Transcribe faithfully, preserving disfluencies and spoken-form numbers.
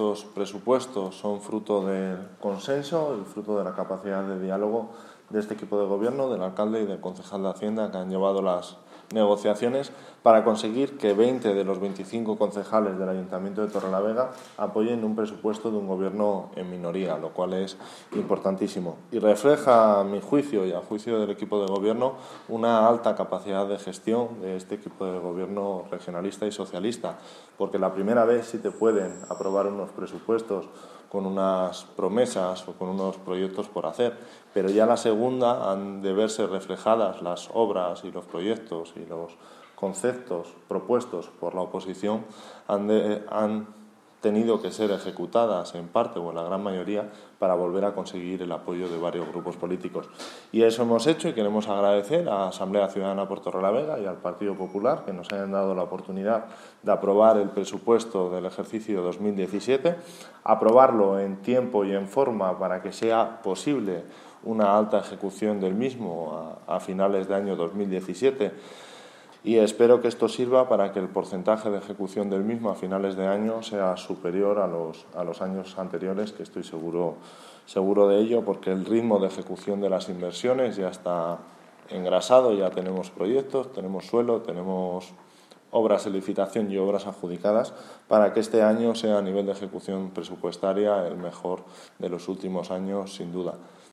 estos presupuestos son fruto del consenso y fruto de la capacidad de diálogo de este equipo de gobierno, del alcalde y del concejal de Hacienda, que han llevado las negociaciones para conseguir que veinte de los veinticinco concejales del Ayuntamiento de Torrelavega apoyen un presupuesto de un gobierno en minoría, lo cual es importantísimo. Y refleja, a mi juicio y a juicio del equipo de gobierno, una alta capacidad de gestión de este equipo de gobierno regionalista y socialista, porque la primera vez sí te pueden aprobar unos presupuestos con unas promesas o con unos proyectos por hacer, pero ya la segunda han de verse reflejadas las obras y los proyectos y los conceptos propuestos por la oposición han, de, han tenido que ser ejecutadas en parte o en la gran mayoría para volver a conseguir el apoyo de varios grupos políticos. Y eso hemos hecho y queremos agradecer a la Asamblea Ciudadana por Torrelavega y al Partido Popular que nos hayan dado la oportunidad de aprobar el presupuesto del ejercicio dos mil diecisiete, aprobarlo en tiempo y en forma para que sea posible una alta ejecución del mismo a, a finales de año dos mil diecisiete. Y espero que esto sirva para que el porcentaje de ejecución del mismo a finales de año sea superior a los, a los años anteriores, que estoy seguro, seguro de ello, porque el ritmo de ejecución de las inversiones ya está engrasado, ya tenemos proyectos, tenemos suelo, tenemos obras en licitación y obras adjudicadas para que este año sea a nivel de ejecución presupuestaria el mejor de los últimos años, sin duda.